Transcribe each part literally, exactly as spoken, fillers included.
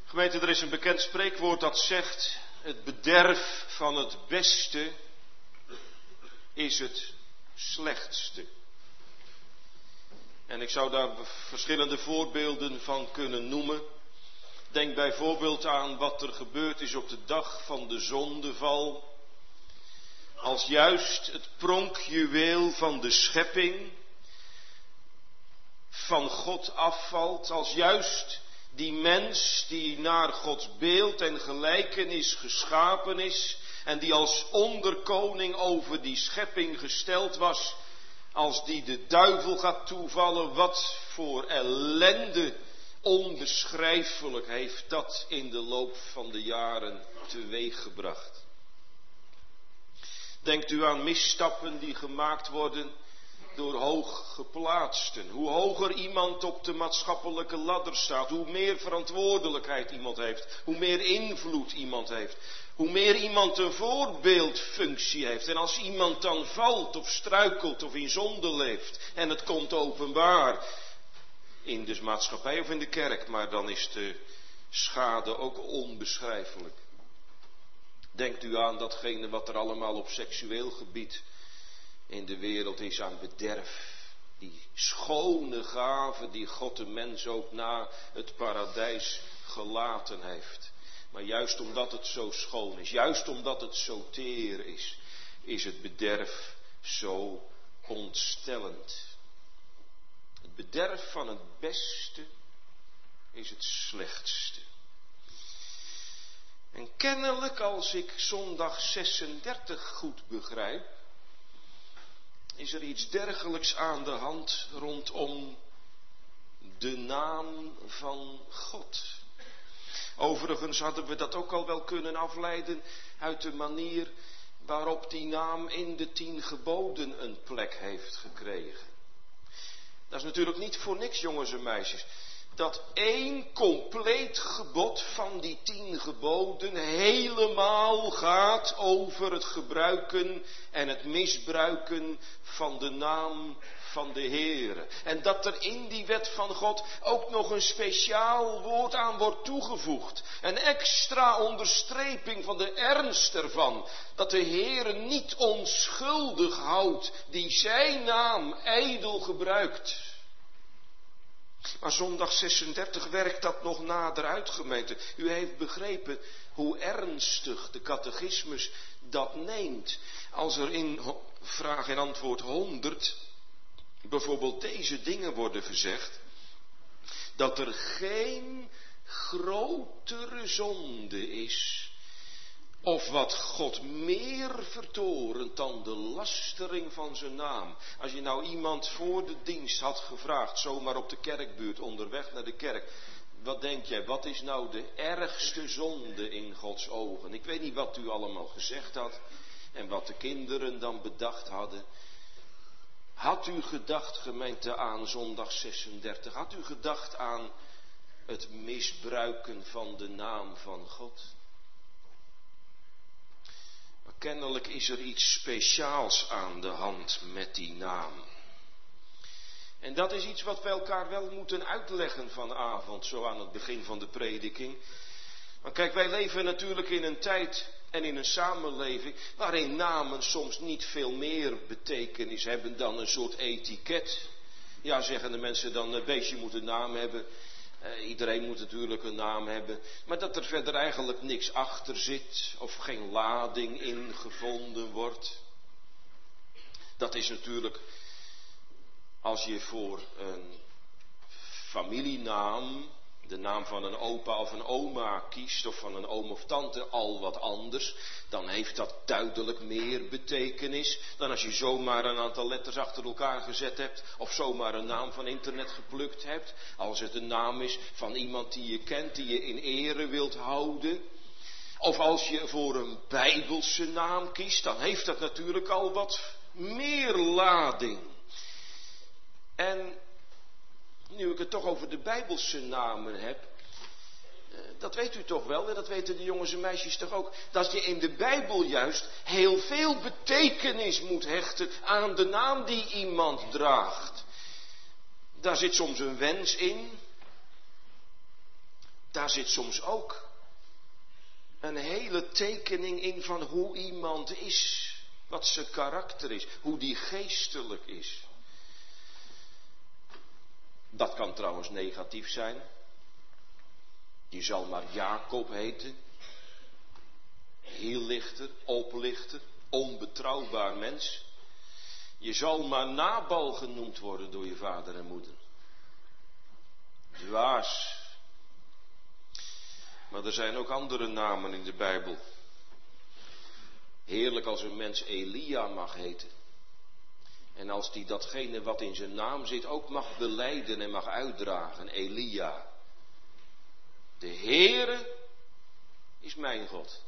Gemeente, er is een bekend spreekwoord dat zegt: het bederf van het beste is het slechtste. En ik zou daar verschillende voorbeelden van kunnen noemen. Denk bijvoorbeeld aan wat er gebeurd is op de dag van de zondeval. Als juist het pronkjuweel van de schepping van God afvalt, als juist die mens die naar Gods beeld en gelijkenis geschapen is en die als onderkoning over die schepping gesteld was, als die de duivel gaat toevallen, wat voor ellende onbeschrijfelijk heeft dat in de loop van de jaren teweeggebracht. Denkt u aan misstappen die gemaakt worden door hooggeplaatsten. Hoe hoger iemand op de maatschappelijke ladder staat, hoe meer verantwoordelijkheid iemand heeft, hoe meer invloed iemand heeft, hoe meer iemand een voorbeeldfunctie heeft. En als iemand dan valt of struikelt of in zonde leeft en het komt openbaar in de maatschappij of in de kerk, maar dan is de schade ook onbeschrijfelijk. Denkt u aan datgene wat er allemaal op seksueel gebied in de wereld is aan bederf. Die schone gave die God de mens ook na het paradijs gelaten heeft. Maar juist omdat het zo schoon is, juist omdat het zo teer is, is het bederf zo ontstellend. Het bederf van het beste is het slechtste. En kennelijk, als ik zondag zesendertig goed begrijp, is er iets dergelijks aan de hand rondom de naam van God. Overigens hadden we dat ook al wel kunnen afleiden uit de manier waarop die naam in de tien geboden een plek heeft gekregen. Dat is natuurlijk niet voor niks, jongens en meisjes, dat één compleet gebod van die tien geboden helemaal gaat over het gebruiken en het misbruiken van de naam van de Heere. En dat er in die wet van God ook nog een speciaal woord aan wordt toegevoegd. Een extra onderstreping van de ernst ervan. Dat de Heere niet onschuldig houdt die zijn naam ijdel gebruikt. Maar zondag zesendertig werkt dat nog nader uit, gemeente. U heeft begrepen hoe ernstig de catechismus dat neemt. Als er in vraag en antwoord honderd bijvoorbeeld deze dingen worden gezegd. Dat er geen grotere zonde is. Of wat God meer vertorent dan de lastering van zijn naam. Als je nou iemand voor de dienst had gevraagd, zomaar op de kerkbuurt, onderweg naar de kerk. Wat denk jij, wat is nou de ergste zonde in Gods ogen? Ik weet niet wat u allemaal gezegd had en wat de kinderen dan bedacht hadden. Had u gedacht, gemeente, aan zondag zesendertig? Had u gedacht aan het misbruiken van de naam van God? Maar kennelijk is er iets speciaals aan de hand met die naam. En dat is iets wat we elkaar wel moeten uitleggen vanavond, zo aan het begin van de prediking. Maar kijk, wij leven natuurlijk in een tijd en in een samenleving waarin namen soms niet veel meer betekenis hebben dan een soort etiket. Ja, zeggen de mensen dan, een beestje moet een naam hebben. Uh, iedereen moet natuurlijk een naam hebben. Maar dat er verder eigenlijk niks achter zit of geen lading in gevonden wordt. Dat is natuurlijk, als je voor een familienaam, de naam van een opa of een oma kiest, of van een oom of tante, al wat anders, dan heeft dat duidelijk meer betekenis dan als je zomaar een aantal letters achter elkaar gezet hebt, of zomaar een naam van internet geplukt hebt, als het een naam is van iemand die je kent, die je in ere wilt houden. Of als je voor een Bijbelse naam kiest, dan heeft dat natuurlijk al wat meer lading. En nu ik het toch over de Bijbelse namen heb, dat weet u toch wel, en dat weten de jongens en meisjes toch ook, dat je in de Bijbel juist heel veel betekenis moet hechten aan de naam die iemand draagt. Daar zit soms een wens in, daar zit soms ook een hele tekening in van hoe iemand is. Wat zijn karakter is. Hoe die geestelijk is. Dat kan trouwens negatief zijn. Je zal maar Jacob heten. Heel lichter, oplichter, onbetrouwbaar mens. Je zal maar Nabal genoemd worden door je vader en moeder. Dwaas. Maar er zijn ook andere namen in de Bijbel. Heerlijk als een mens Elia mag heten. En als die datgene wat in zijn naam zit ook mag belijden en mag uitdragen. Elia. De Heere is mijn God.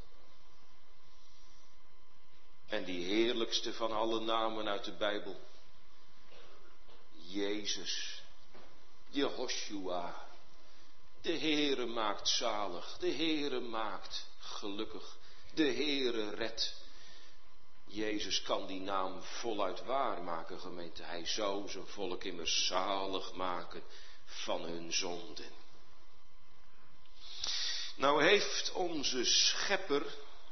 En die heerlijkste van alle namen uit de Bijbel. Jezus. Jehoshua. De Heere maakt zalig. De Heere maakt gelukkig. De Heere redt. Jezus kan die naam voluit waarmaken, gemeente. Hij zou zijn volk immers zalig maken van hun zonden. Nou heeft onze Schepper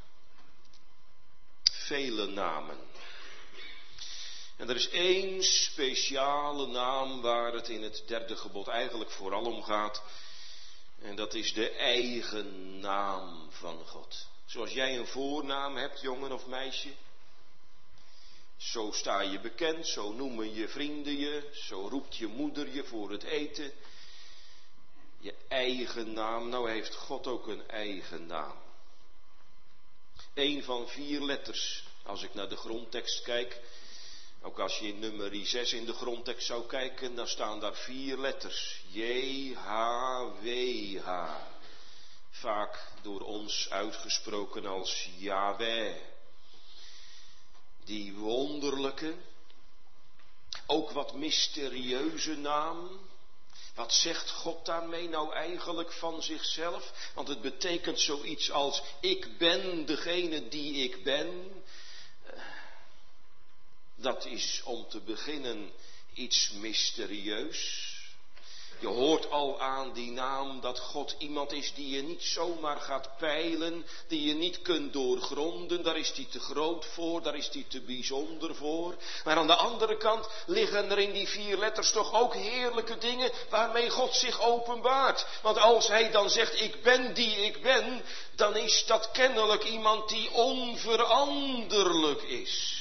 vele namen. En er is één speciale naam waar het in het derde gebod eigenlijk vooral om gaat. En dat is de eigen naam van God. Zoals jij een voornaam hebt, jongen of meisje. Zo sta je bekend, zo noemen je vrienden je, zo roept je moeder je voor het eten. Je eigen naam, nou heeft God ook een eigen naam. Eén van vier letters, als ik naar de grondtekst kijk. Ook als je in nummer zes in de grondtekst zou kijken, dan staan daar vier letters. J H W H. Vaak door ons uitgesproken als Yahweh. Die wonderlijke, ook wat mysterieuze naam. Wat zegt God daarmee nou eigenlijk van zichzelf? Want het betekent zoiets als, ik ben degene die ik ben. Dat is om te beginnen iets mysterieus. Je hoort al aan die naam dat God iemand is die je niet zomaar gaat peilen, die je niet kunt doorgronden. Daar is hij te groot voor, daar is hij te bijzonder voor. Maar aan de andere kant liggen er in die vier letters toch ook heerlijke dingen waarmee God zich openbaart. Want als hij dan zegt, ik ben die ik ben, dan is dat kennelijk iemand die onveranderlijk is.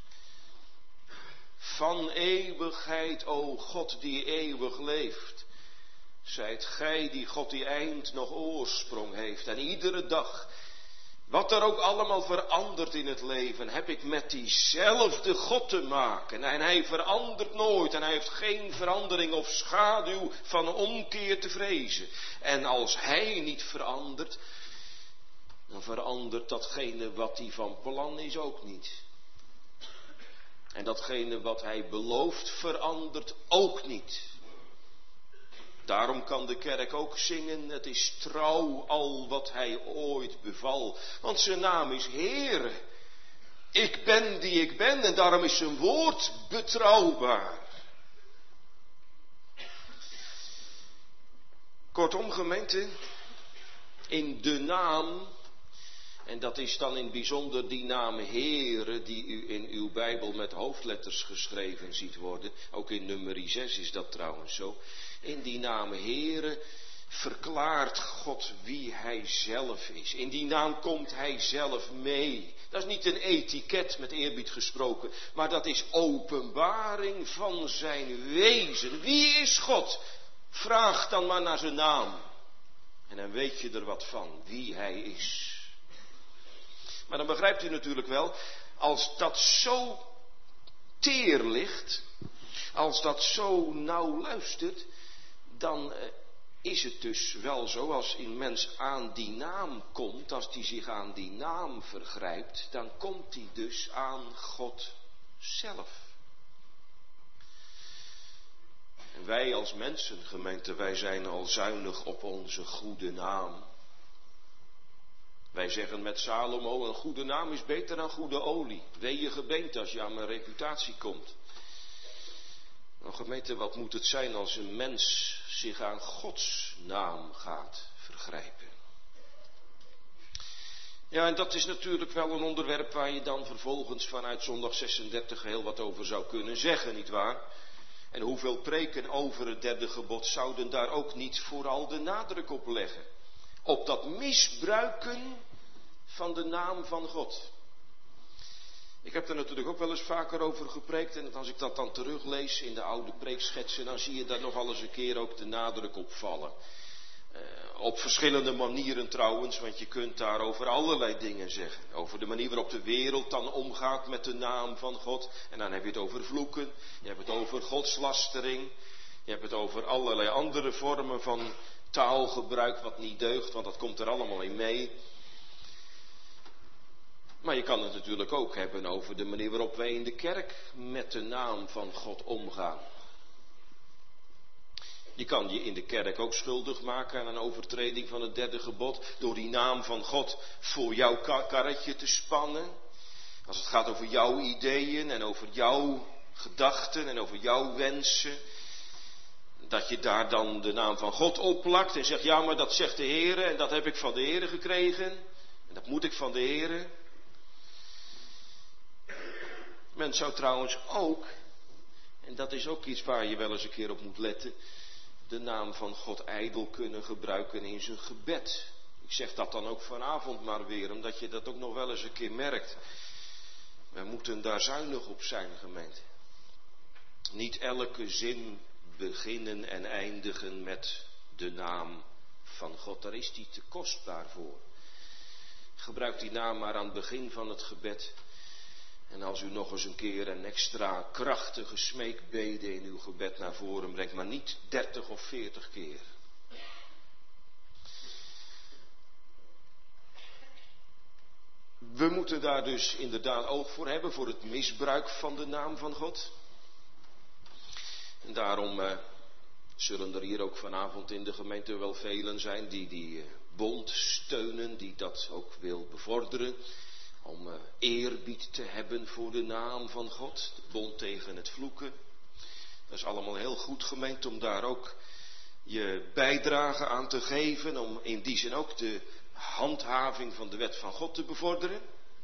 Van eeuwigheid, o God die eeuwig leeft. Zijt gij die God die eind nog oorsprong heeft. En iedere dag, wat er ook allemaal verandert in het leven, heb ik met diezelfde God te maken. En hij verandert nooit en hij heeft geen verandering of schaduw van omkeer te vrezen. En als hij niet verandert, dan verandert datgene wat hij van plan is ook niet. En datgene wat hij belooft verandert ook niet. Daarom kan de kerk ook zingen, het is trouw al wat hij ooit beval. Want zijn naam is Heere. Ik ben die ik ben en daarom is zijn woord betrouwbaar. Kortom, gemeente, in de naam, en dat is dan in het bijzonder die naam Heere die u in uw Bijbel met hoofdletters geschreven ziet worden. Ook in nummer zes is dat trouwens zo. In die naam Heere verklaart God wie hij zelf is. In die naam komt hij zelf mee. Dat is niet een etiket met eerbied gesproken, maar dat is openbaring van zijn wezen. Wie is God? Vraag dan maar naar zijn naam. En dan weet je er wat van, wie hij is. Maar dan begrijpt u natuurlijk wel, als dat zo teer ligt, als dat zo nauw luistert, dan is het dus wel zo, als een mens aan die naam komt, als die zich aan die naam vergrijpt, dan komt hij dus aan God zelf. En wij als mensen, gemeente, wij zijn al zuinig op onze goede naam. Wij zeggen met Salomo, een goede naam is beter dan goede olie. Wee je gebeente als je aan mijn reputatie komt. Nou gemeente, wat moet het zijn als een mens zich aan Gods naam gaat vergrijpen? begrijpen. Ja, en dat is natuurlijk wel een onderwerp waar je dan vervolgens vanuit zondag zesendertig heel wat over zou kunnen zeggen, nietwaar? En hoeveel preken over het derde gebod zouden daar ook niet vooral de nadruk op leggen? Op dat misbruiken van de naam van God. Ik heb er natuurlijk ook wel eens vaker over gepreekt en als ik dat dan teruglees in de oude preekschetsen, dan zie je daar nogal eens een keer ook de nadruk op vallen. Uh, op verschillende manieren trouwens, want je kunt daar over allerlei dingen zeggen. Over de manier waarop de wereld dan omgaat met de naam van God. En dan heb je het over vloeken, je hebt het over godslastering. Je hebt het over allerlei andere vormen van taalgebruik wat niet deugt, want dat komt er allemaal in mee. Maar je kan het natuurlijk ook hebben over de manier waarop wij in de kerk met de naam van God omgaan. Je kan je in de kerk ook schuldig maken aan een overtreding van het derde gebod door die naam van God voor jouw karretje te spannen. Als het gaat over jouw ideeën en over jouw gedachten en over jouw wensen. Dat je daar dan de naam van God opplakt en zegt, ja maar dat zegt de Heere en dat heb ik van de Heere gekregen. En dat moet ik van de Heere. Men zou trouwens ook, en dat is ook iets waar je wel eens een keer op moet letten, de naam van God ijdel kunnen gebruiken in zijn gebed. Ik zeg dat dan ook vanavond maar weer, omdat je dat ook nog wel eens een keer merkt. We moeten daar zuinig op zijn, gemeente. Niet elke zin beginnen en eindigen met de naam van God. Daar is die te kostbaar voor. Gebruik die naam maar aan het begin van het gebed. En als u nog eens een keer een extra krachtige smeekbede in uw gebed naar voren brengt, maar niet dertig of veertig keer. We moeten daar dus inderdaad oog voor hebben, voor het misbruik van de naam van God. En daarom eh, zullen er hier ook vanavond in de gemeente wel velen zijn die die eh, bond steunen, die dat ook wil bevorderen. Om uh, eerbied te hebben voor de naam van God. De bond tegen het vloeken. Dat is allemaal heel goed, gemeend, om daar ook je bijdrage aan te geven. Om in die zin ook de handhaving van de wet van God te bevorderen.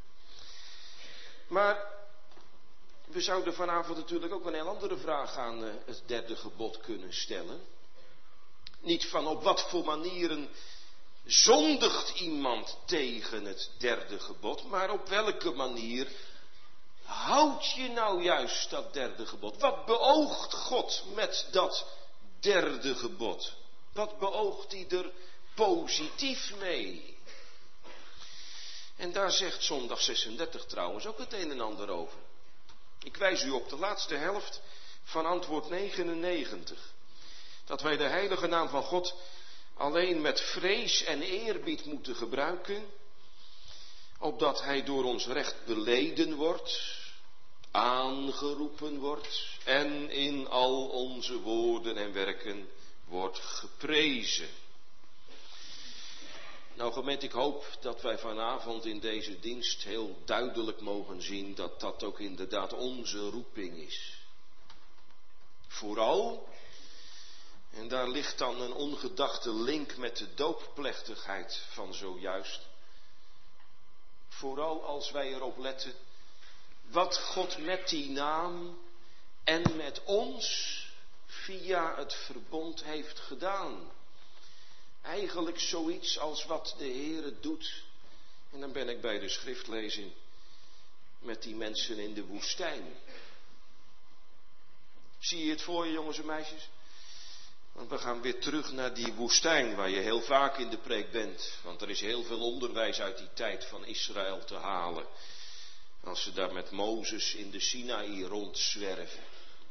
Maar we zouden vanavond natuurlijk ook een heel andere vraag aan uh, het derde gebod kunnen stellen. Niet van op wat voor manieren zondigt iemand tegen het derde gebod, maar op welke manier houd je nou juist dat derde gebod? Wat beoogt God met dat derde gebod? Wat beoogt hij er positief mee? En daar zegt zondag zesendertig trouwens ook het een en ander over. Ik wijs u op de laatste helft van antwoord negenennegentig. Dat wij de heilige naam van God alleen met vrees en eerbied moeten gebruiken, opdat hij door ons recht beleden wordt, aangeroepen wordt en in al onze woorden en werken wordt geprezen. Nou gemeente, ik hoop dat wij vanavond in deze dienst heel duidelijk mogen zien dat dat ook inderdaad onze roeping is. Vooral, en daar ligt dan een ongedachte link met de doopplechtigheid van zojuist. Vooral als wij erop letten wat God met die naam en met ons via het verbond heeft gedaan. Eigenlijk zoiets als wat de Heere doet. En dan ben ik bij de schriftlezing met die mensen in de woestijn. Zie je het voor je, jongens en meisjes? Want we gaan weer terug naar die woestijn waar je heel vaak in de preek bent. Want er is heel veel onderwijs uit die tijd van Israël te halen. Als ze daar met Mozes in de Sinaï rondzwerven.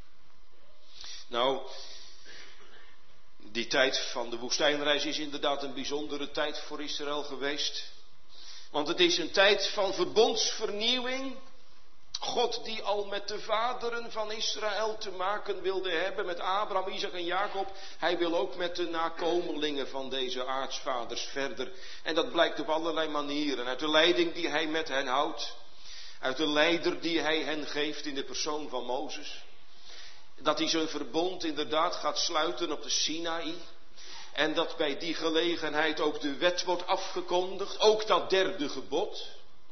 Nou, die tijd van de woestijnreis is inderdaad een bijzondere tijd voor Israël geweest. Want het is een tijd van verbondsvernieuwing. God die al met de vaderen van Israël te maken wilde hebben, met Abraham, Isaac en Jacob. Hij wil ook met de nakomelingen van deze aartsvaders verder. En dat blijkt op allerlei manieren. Uit de leiding die hij met hen houdt. Uit de leider die hij hen geeft in de persoon van Mozes. Dat hij zijn verbond inderdaad gaat sluiten op de Sinaï. En dat bij die gelegenheid ook de wet wordt afgekondigd, ook dat derde gebod.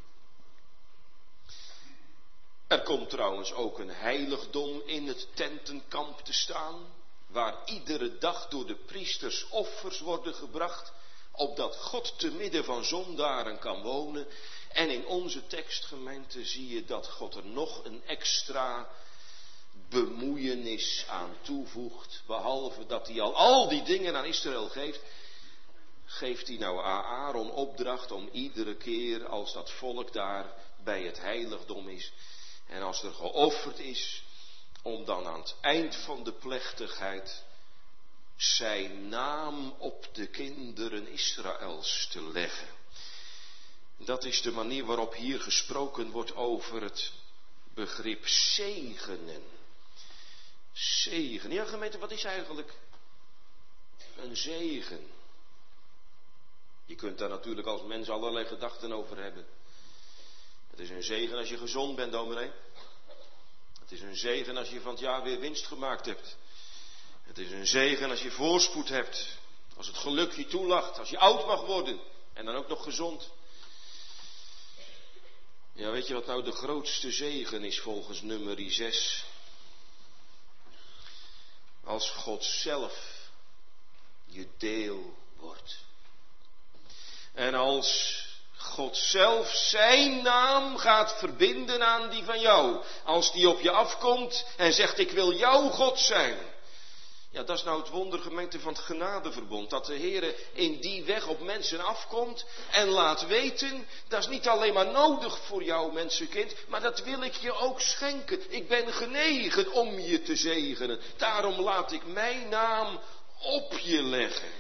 Er komt trouwens ook een heiligdom in het tentenkamp te staan, waar iedere dag door de priesters offers worden gebracht, opdat God te midden van zondaren kan wonen. En in onze tekstgemeente zie je dat God er nog een extra bemoeienis aan toevoegt. Behalve dat hij al al die dingen aan Israël geeft, geeft hij nou aan Aaron opdracht om iedere keer als dat volk daar bij het heiligdom is en als er geofferd is, om dan aan het eind van de plechtigheid zijn naam op de kinderen Israëls te leggen. Dat is de manier waarop hier gesproken wordt over het begrip zegenen. Zegen. Ja, gemeente, wat is eigenlijk een zegen? Je kunt daar natuurlijk als mens allerlei gedachten over hebben. Het is een zegen als je gezond bent, dominee. Het is een zegen als je van het jaar weer winst gemaakt hebt. Het is een zegen als je voorspoed hebt. Als het geluk je toelacht. Als je oud mag worden. En dan ook nog gezond. Ja, weet je wat nou de grootste zegen is volgens nummer zes? Als God zelf je deel wordt. En als God zelf zijn naam gaat verbinden aan die van jou. Als die op je afkomt en zegt, ik wil jouw God zijn. Ja, dat is nou het wonder, gemeente, van het genadeverbond. Dat de Heer in die weg op mensen afkomt en laat weten, dat is niet alleen maar nodig voor jou, mensenkind, maar dat wil ik je ook schenken. Ik ben genegen om je te zegenen. Daarom laat ik mijn naam op je leggen.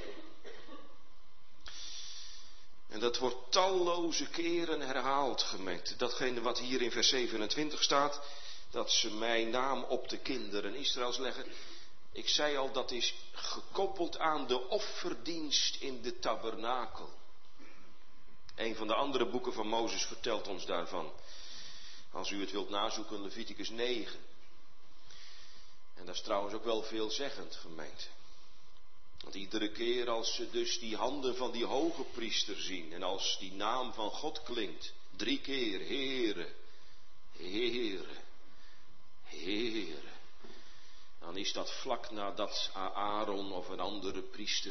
En dat wordt talloze keren herhaald, gemeente. Datgene wat hier in vers zevenentwintig staat, dat ze mijn naam op de kinderen Israëls leggen. Ik zei al, dat is gekoppeld aan de offerdienst in de tabernakel. Een van de andere boeken van Mozes vertelt ons daarvan. Als u het wilt nazoeken, Leviticus negen. En dat is trouwens ook wel veelzeggend, gemeente. Want iedere keer als ze dus die handen van die hoge priester zien en als die naam van God klinkt, drie keer, Heere, Heere, Heere. Dan is dat vlak nadat Aaron of een andere priester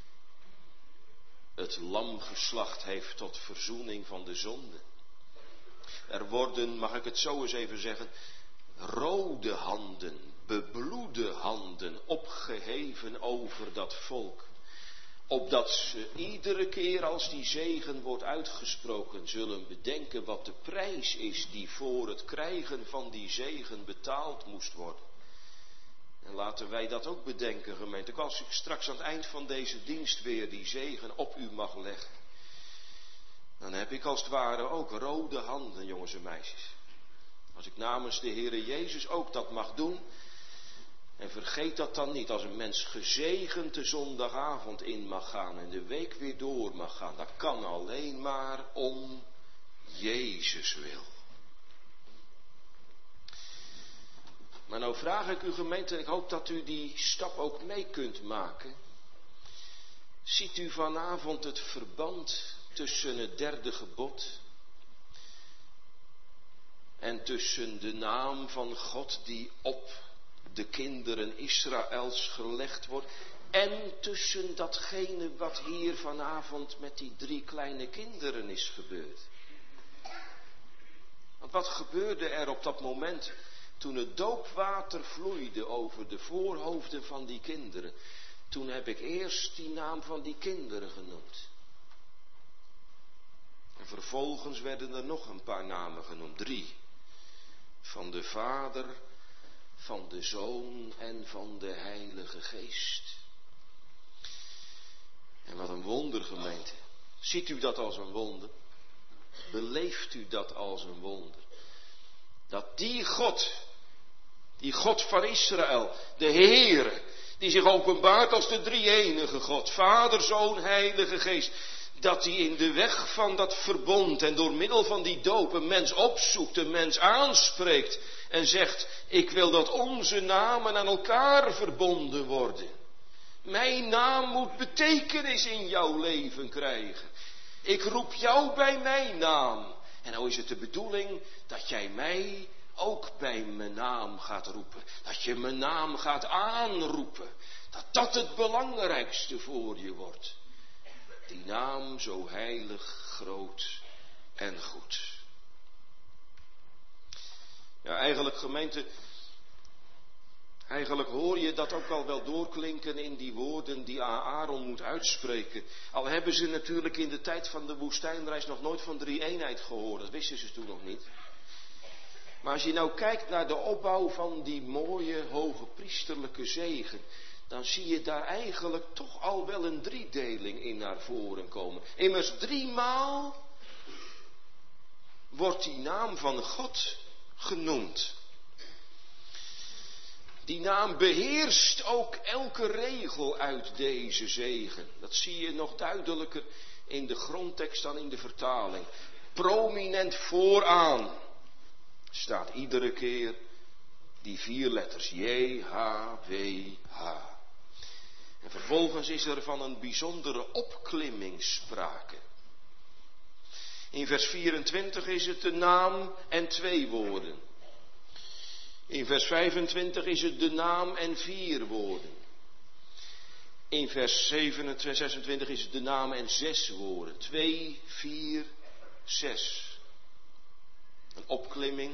het lam geslacht heeft tot verzoening van de zonde. Er worden, mag ik het zo eens even zeggen, rode handen, bebloede handen opgeheven over dat volk. Opdat ze iedere keer als die zegen wordt uitgesproken zullen bedenken wat de prijs is die voor het krijgen van die zegen betaald moest worden. En laten wij dat ook bedenken, gemeente. Als ik straks aan het eind van deze dienst weer die zegen op u mag leggen, dan heb ik als het ware ook rode handen, jongens en meisjes. Als ik namens de Heere Jezus ook dat mag doen. En vergeet dat dan niet, als een mens gezegend de zondagavond in mag gaan en de week weer door mag gaan. Dat kan alleen maar om Jezus wil. Maar nou vraag ik u, gemeente, en ik hoop dat u die stap ook mee kunt maken. Ziet u vanavond het verband tussen het derde gebod en tussen de naam van God die op de kinderen Israëls gelegd wordt en tussen datgene wat hier vanavond met die drie kleine kinderen is gebeurd? Want wat gebeurde er op dat moment toen het doopwater vloeide over de voorhoofden van die kinderen? Toen heb ik eerst die naam van die kinderen genoemd. En vervolgens werden er nog een paar namen genoemd, drie. Van de Vader, van de Zoon en van de Heilige Geest. En wat een wonder, gemeente. Ziet u dat als een wonder? Beleeft u dat als een wonder? Dat die God, die God van Israël, de Heere, die zich openbaart als de drie-enige God, Vader, Zoon, Heilige Geest, dat hij in de weg van dat verbond en door middel van die doop een mens opzoekt, een mens aanspreekt en zegt, ik wil dat onze namen aan elkaar verbonden worden. Mijn naam moet betekenis in jouw leven krijgen. Ik roep jou bij mijn naam. En nou is het de bedoeling dat jij mij ook bij mijn naam gaat roepen. Dat je mijn naam gaat aanroepen. Dat dat het belangrijkste voor je wordt. Die naam zo heilig, groot en goed. Ja, eigenlijk gemeente, eigenlijk hoor je dat ook al wel doorklinken in die woorden die Aaron moet uitspreken. Al hebben ze natuurlijk in de tijd van de woestijnreis nog nooit van drie-eenheid gehoord. Dat wisten ze toen nog niet. Maar als je nou kijkt naar de opbouw van die mooie hoge priesterlijke zegen, dan zie je daar eigenlijk toch al wel een driedeling in naar voren komen. Immers driemaal wordt die naam van God genoemd. Die naam beheerst ook elke regel uit deze zegen. Dat zie je nog duidelijker in de grondtekst dan in de vertaling. Prominent vooraan staat iedere keer die vier letters. J H W H. En vervolgens is er van een bijzondere opklimming sprake. In vers vierentwintig is het de naam en twee woorden. In vers vijfentwintig is het de naam en vier woorden. In vers zevenentwintig, zesentwintig is het de naam en zes woorden. Twee, vier, zes. Een opklimming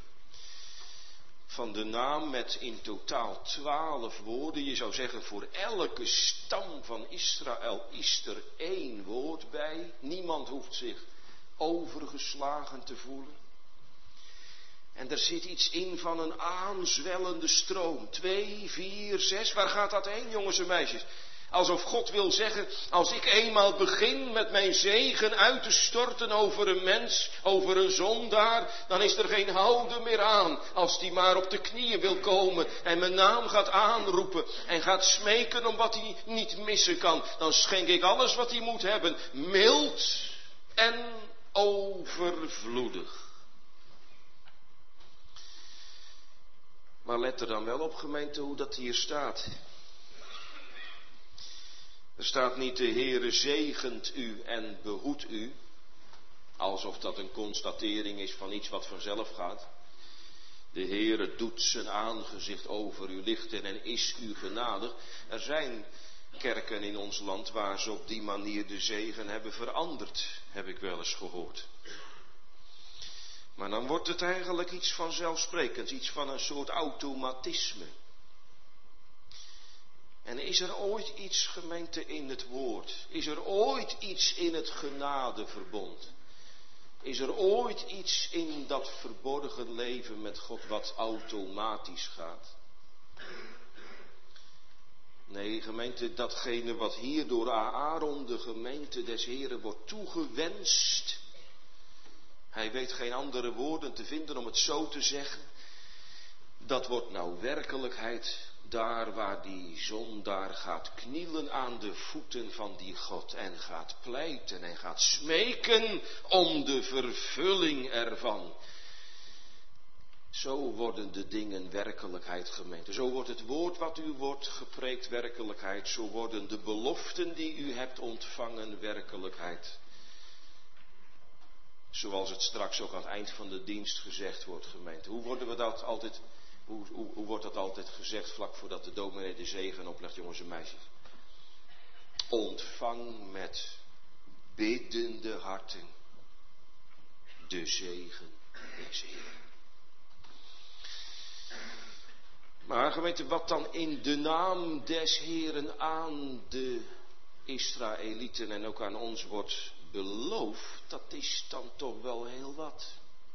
van de naam met in totaal twaalf woorden. Je zou zeggen, voor elke stam van Israël is er één woord bij. Niemand hoeft zich overgeslagen te voelen. En er zit iets in van een aanzwellende stroom. Twee, vier, zes. Waar gaat dat heen, jongens en meisjes? Alsof God wil zeggen, als ik eenmaal begin met mijn zegen uit te storten over een mens, over een zondaar, dan is er geen houden meer aan. Als die maar op de knieën wil komen en mijn naam gaat aanroepen en gaat smeken om wat hij niet missen kan, dan schenk ik alles wat hij moet hebben, mild en overvloedig. Maar let er dan wel op, gemeente, hoe dat hier staat. Er staat niet de Heere zegent u en behoedt u, alsof dat een constatering is van iets wat vanzelf gaat. De Heere doet zijn aangezicht over u lichten en is u genadig. Er zijn kerken in ons land waar ze op die manier de zegen hebben veranderd, heb ik wel eens gehoord. Maar dan wordt het eigenlijk iets vanzelfsprekends, iets van een soort automatisme. En is er ooit iets, gemeente, in het woord? Is er ooit iets in het genadeverbond? Is er ooit iets in dat verborgen leven met God wat automatisch gaat? Nee, gemeente, datgene wat hier door Aaron, de gemeente des Heren, wordt toegewenst. Hij weet geen andere woorden te vinden om het zo te zeggen. Dat wordt nou werkelijkheid daar waar die zondaar gaat knielen aan de voeten van die God en gaat pleiten en gaat smeken om de vervulling ervan. Zo worden de dingen werkelijkheid, gemeente. Zo wordt het woord wat u wordt gepreekt werkelijkheid. Zo worden de beloften die u hebt ontvangen werkelijkheid. Zoals het straks ook aan het eind van de dienst gezegd wordt, gemeente. Hoe worden we dat altijd, hoe, hoe, hoe wordt dat altijd gezegd vlak voordat de dominee de zegen oplegt, jongens en meisjes? Ontvang met biddende harten de zegen des Heeren. Maar gemeente, wat dan in de naam des Heeren aan de Israëlieten en ook aan ons wordt beloofd, dat is dan toch wel heel wat.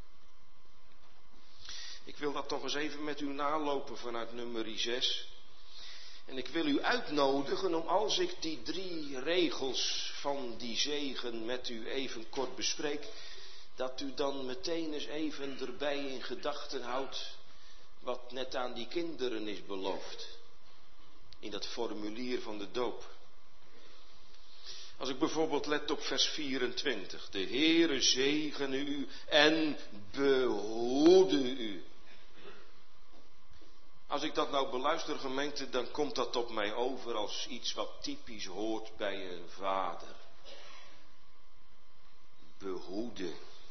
Ik wil dat toch eens even met u nalopen vanuit nummer zes. En ik wil u uitnodigen om, als ik die drie regels van die zegen met u even kort bespreek, dat u dan meteen eens even erbij in gedachten houdt wat net aan die kinderen is beloofd. In dat formulier van de doop. Als ik bijvoorbeeld let op vers vierentwintig. De Heere zegene u en behoede u. Als ik dat nou beluister, gemeente, dan komt dat op mij over als iets wat typisch hoort bij een vader. Behoeden.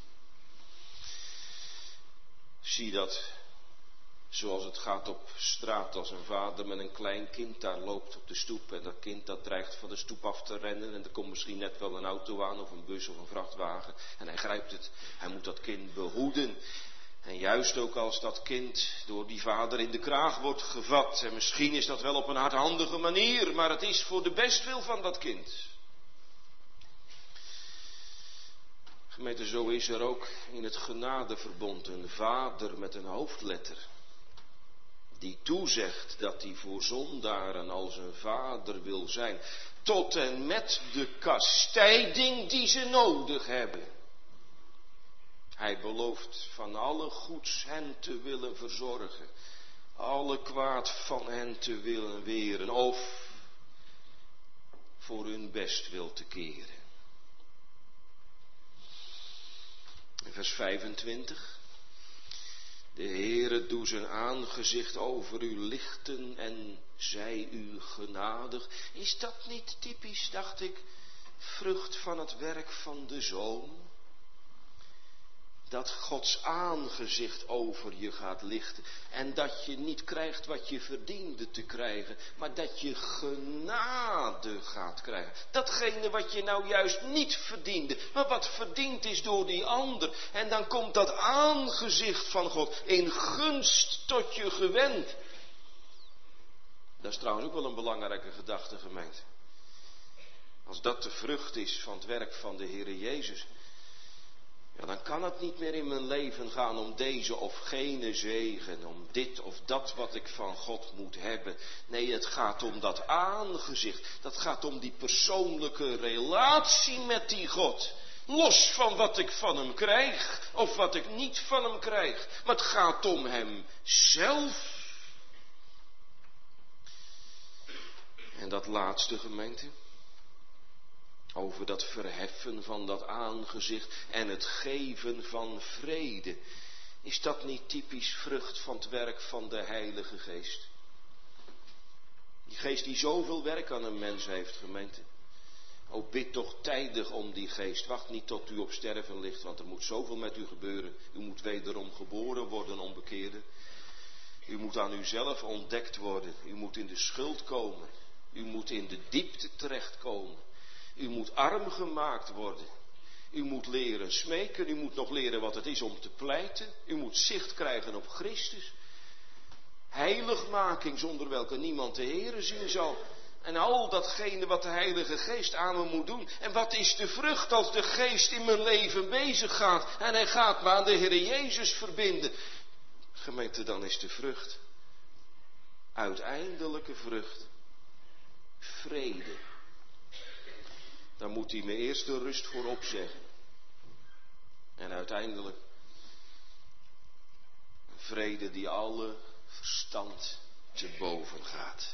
Zie dat zoals het gaat op straat, als een vader met een klein kind daar loopt op de stoep en dat kind dat dreigt van de stoep af te rennen en er komt misschien net wel een auto aan of een bus of een vrachtwagen en hij grijpt het, hij moet dat kind behoeden. En juist ook als dat kind door die vader in de kraag wordt gevat, en misschien is dat wel op een hardhandige manier, maar het is voor de bestwil van dat kind. Gemeente, zo is er ook in het genadeverbond een vader met een hoofdletter, die toezegt dat hij voor zondaren als een vader wil zijn, tot en met de kastijding die ze nodig hebben. Hij belooft van alle goeds hen te willen verzorgen, alle kwaad van hen te willen weren, of voor hun bestwil te keren. In vers vijfentwintig. De Heere doe zijn aangezicht over u lichten en zij u genadig. Is dat niet typisch, dacht ik, vrucht van het werk van de Zoon? Dat Gods aangezicht over je gaat lichten. En dat je niet krijgt wat je verdiende te krijgen. Maar dat je genade gaat krijgen. Datgene wat je nou juist niet verdiende. Maar wat verdiend is door die ander. En dan komt dat aangezicht van God in gunst tot je gewend. Dat is trouwens ook wel een belangrijke gedachte, gemeente. Als dat de vrucht is van het werk van de Heere Jezus. Ja, dan kan het niet meer in mijn leven gaan om deze of gene zegen, om dit of dat wat ik van God moet hebben. Nee, het gaat om dat aangezicht. Dat gaat om die persoonlijke relatie met die God. Los van wat ik van hem krijg of wat ik niet van hem krijg. Maar het gaat om hem zelf. En dat laatste, gemeente. Over dat verheffen van dat aangezicht en het geven van vrede. Is dat niet typisch vrucht van het werk van de Heilige Geest? Die geest die zoveel werk aan een mens heeft, gemeente. O, bid toch tijdig om die geest. Wacht niet tot u op sterven ligt, want er moet zoveel met u gebeuren. U moet wederom geboren worden, onbekeerde. U moet aan uzelf ontdekt worden. U moet in de schuld komen. U moet in de diepte terechtkomen. U moet arm gemaakt worden. U moet leren smeken. U moet nog leren wat het is om te pleiten. U moet zicht krijgen op Christus. Heiligmaking zonder welke niemand de Heere zien zal. En al datgene wat de Heilige Geest aan me moet doen. En wat is de vrucht als de Geest in mijn leven bezig gaat. En hij gaat me aan de Heere Jezus verbinden. Gemeente, dan is de vrucht. Uiteindelijke vrucht. Vrede. Dan moet hij me eerst de rust voor opzeggen. En uiteindelijk een vrede die alle verstand te boven gaat.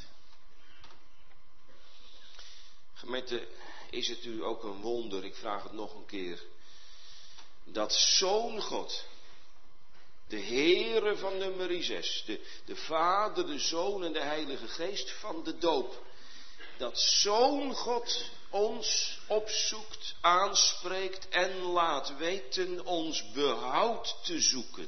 Gemeente, is het u ook een wonder, ik vraag het nog een keer, dat zo'n God, de Heere van nummer zes, de, de Vader, de Zoon en de Heilige Geest van de doop, dat zo'n God ons opzoekt, aanspreekt en laat weten ons behoud te zoeken.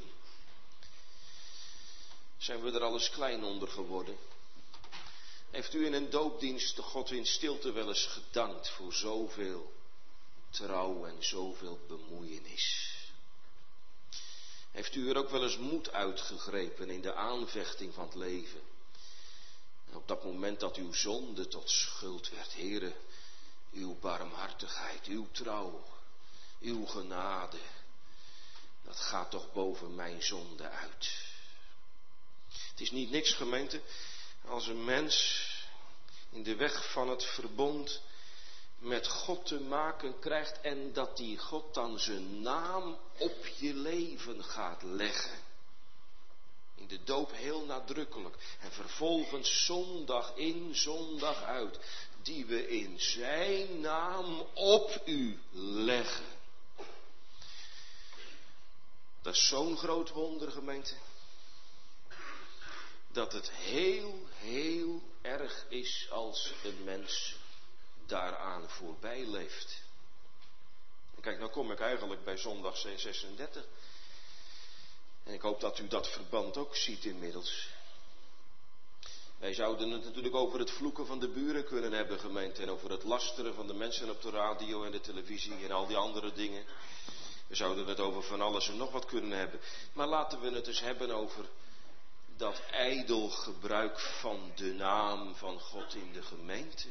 Zijn we er al eens klein onder geworden? Heeft u in een doopdienst de God in stilte wel eens gedankt voor zoveel trouw en zoveel bemoeienis? Heeft u er ook wel eens moed uitgegrepen in de aanvechting van het leven? En op dat moment dat uw zonde tot schuld werd, Heere, uw barmhartigheid, uw trouw, uw genade, dat gaat toch boven mijn zonde uit. Het is niet niks, gemeente, als een mens in de weg van het verbond met God te maken krijgt en dat die God dan zijn naam op je leven gaat leggen. In de doop heel nadrukkelijk. En vervolgens zondag in, zondag uit. Die we in zijn naam op u leggen. Dat is zo'n groot wonder, gemeente. dat het heel, heel erg is als een mens daaraan voorbij leeft. En kijk, nou kom ik eigenlijk bij zondag zesendertig. En ik hoop dat u dat verband ook ziet inmiddels. Wij zouden het natuurlijk over het vloeken van de buren kunnen hebben, gemeente. En over het lasteren van de mensen op de radio en de televisie en al die andere dingen. We zouden het over van alles en nog wat kunnen hebben. Maar laten we het eens hebben over dat ijdel gebruik van de naam van God in de gemeente.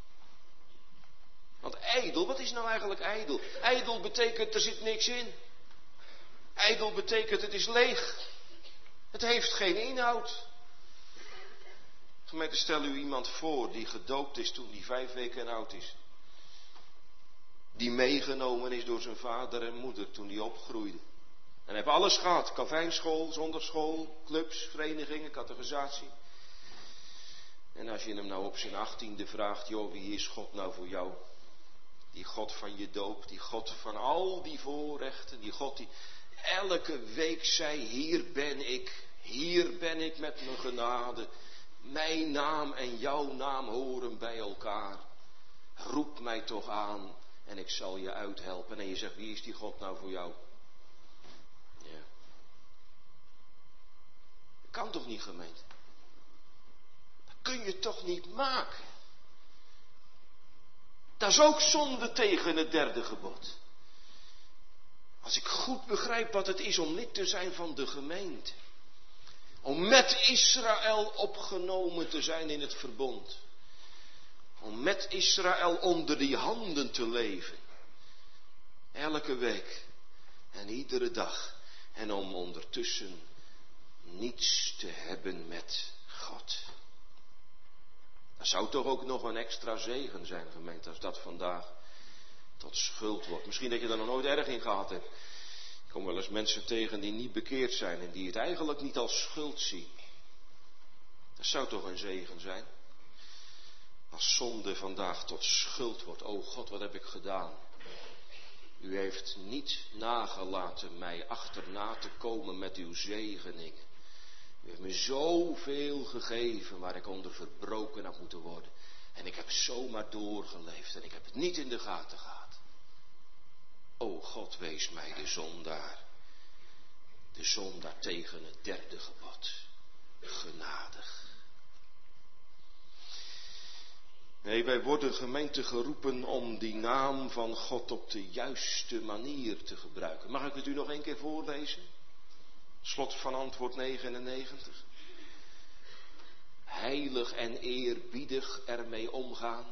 Want ijdel, wat is nou eigenlijk ijdel? Ijdel betekent er zit niks in. Ijdel betekent het is leeg. Het heeft geen inhoud. Gemeente, stel u iemand voor die gedoopt is toen hij vijf weken oud is. Die meegenomen is door zijn vader en moeder toen hij opgroeide. En hij heeft alles gehad. Calvijnschool, zondagschool, clubs, verenigingen, catechisatie. En als je hem nou op zijn achttiende vraagt, joh, wie is God nou voor jou? Die God van je doop, die God van al die voorrechten, die God die elke week zei, hier ben ik, hier ben ik met mijn genade. Mijn naam en jouw naam horen bij elkaar. Roep mij toch aan en ik zal je uithelpen. En je zegt, wie is die God nou voor jou? Ja. Dat kan toch niet, gemeente? Dat kun je toch niet maken? Dat is ook zonde tegen het derde gebod. Als ik goed begrijp wat het is om lid te zijn van de gemeente. Om met Israël opgenomen te zijn in het verbond. Om met Israël onder die handen te leven. Elke week en iedere dag. En om ondertussen niets te hebben met God. Dat zou toch ook nog een extra zegen zijn, gemeente, als dat vandaag tot schuld wordt. Misschien dat je daar nog nooit erg in gehad hebt. Ik kom wel eens mensen tegen die niet bekeerd zijn en die het eigenlijk niet als schuld zien. Dat zou toch een zegen zijn? Als zonde vandaag tot schuld wordt. O God, wat heb ik gedaan? U heeft niet nagelaten mij achterna te komen met uw zegeningen. U heeft me zoveel gegeven waar ik onder verbroken had moeten worden. En ik heb zomaar doorgeleefd en ik heb het niet in de gaten gehad. O God, wees mij de zondaar. De zondaar tegen het derde gebod. Genadig. Nee, wij worden gemeente geroepen om die naam van God op de juiste manier te gebruiken. Mag ik het u nog een keer voorlezen? Slot van antwoord negenennegentig. Heilig en eerbiedig ermee omgaan.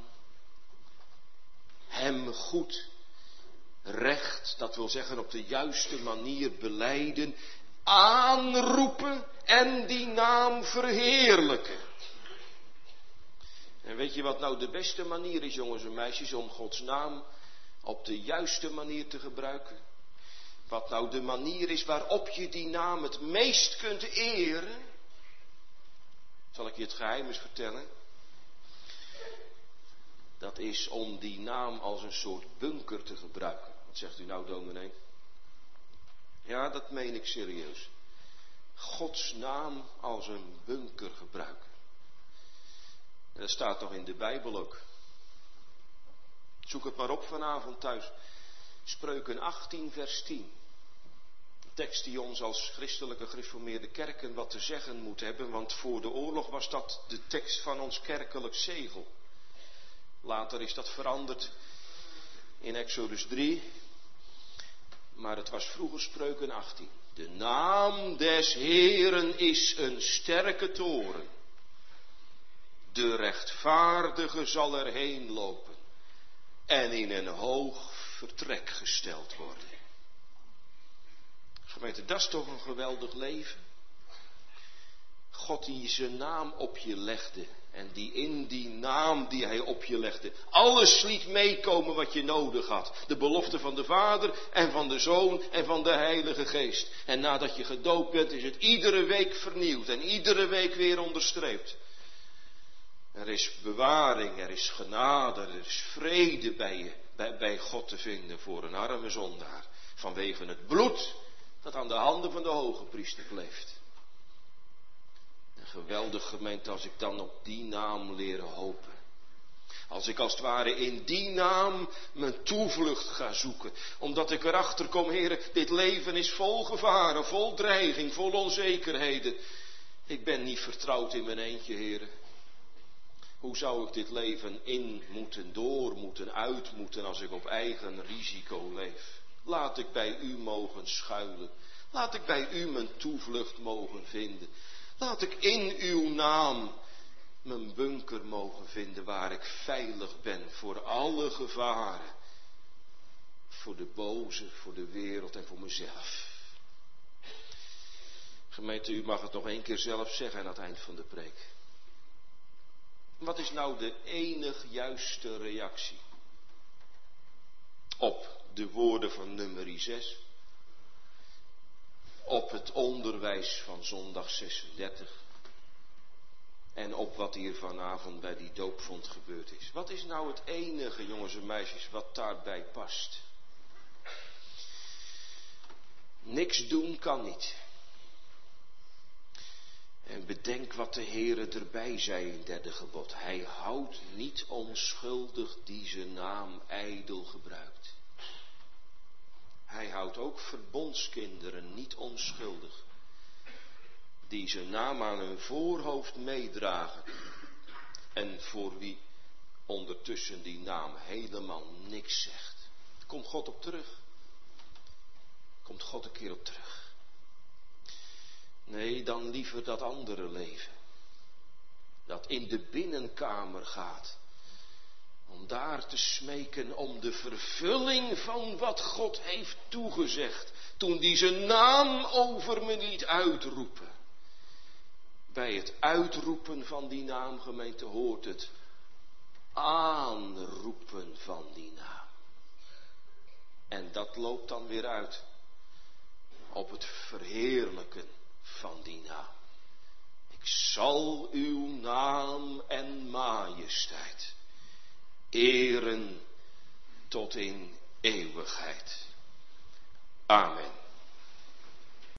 Hem goed, recht, dat wil zeggen op de juiste manier belijden. Aanroepen en die naam verheerlijken. En weet je wat nou de beste manier is, jongens en meisjes, om Gods naam op de juiste manier te gebruiken? Wat nou de manier is waarop je die naam het meest kunt eren? Zal ik je het geheim eens vertellen? Dat is om die naam als een soort bunker te gebruiken. Wat zegt u nou, dominee? Ja, dat meen ik serieus. Gods naam als een bunker gebruiken. En dat staat toch in de Bijbel ook. Zoek het maar op vanavond thuis. Spreuken achttien vers tien. Een tekst die ons als christelijke gereformeerde kerken wat te zeggen moet hebben. Want voor de oorlog was dat de tekst van ons kerkelijk zegel. Later is dat veranderd in Exodus drie. Maar het was vroeger Spreuken achttien. De naam des Heeren is een sterke toren. De rechtvaardige zal erheen lopen en in een hoog vertrek gesteld worden. Gemeente, dat is toch een geweldig leven? God die zijn naam op je legde en die in die naam die hij op je legde alles liet meekomen wat je nodig had. De belofte van de Vader en van de Zoon en van de Heilige Geest. En nadat je gedoopt bent is het iedere week vernieuwd en iedere week weer onderstreept. Er is bewaring, er is genade, er is vrede bij je, bij, bij God te vinden voor een arme zondaar. Vanwege het bloed dat aan de handen van de hoge priester kleeft. En Geweldig gemeente als ik dan op die naam leer hopen. Als ik als het ware in die naam mijn toevlucht ga zoeken. Omdat ik erachter kom, Heere, dit leven is vol gevaren, vol dreiging, vol onzekerheden. Ik ben niet vertrouwd in mijn eentje, Heere. Hoe zou ik dit leven in moeten, door moeten, uit moeten als ik op eigen risico leef? Laat ik bij u mogen schuilen. Laat ik bij u mijn toevlucht mogen vinden. Laat ik in uw naam mijn bunker mogen vinden waar ik veilig ben voor alle gevaren. Voor de boze, voor de wereld en voor mezelf. Gemeente, u mag het nog één keer zelf zeggen aan het eind van de preek. Wat is nou de enig juiste reactie op de woorden van nummer zes? Op het onderwijs van zondag zesendertig. En op wat hier vanavond bij die doopvond gebeurd is. Wat is nou het enige, jongens en meisjes, wat daarbij past? Niks doen kan niet. En bedenk wat de Heere erbij zei in het derde gebod. Hij houdt niet onschuldig die zijn naam ijdel gebruikt. Hij houdt ook verbondskinderen niet onschuldig. Die zijn naam aan hun voorhoofd meedragen. En voor wie ondertussen die naam helemaal niks zegt. Komt God op terug? Komt God een keer op terug? Nee, dan liever dat andere leven. Dat in de binnenkamer gaat. Om daar te smeken om de vervulling van wat God heeft toegezegd. Toen hij zijn naam over me liet uitroepen. Bij het uitroepen van die naam, gemeente, hoort het aanroepen van die naam. En dat loopt dan weer uit op het verheerlijken van die naam. Ik zal uw naam en majesteit eren tot in eeuwigheid. Amen.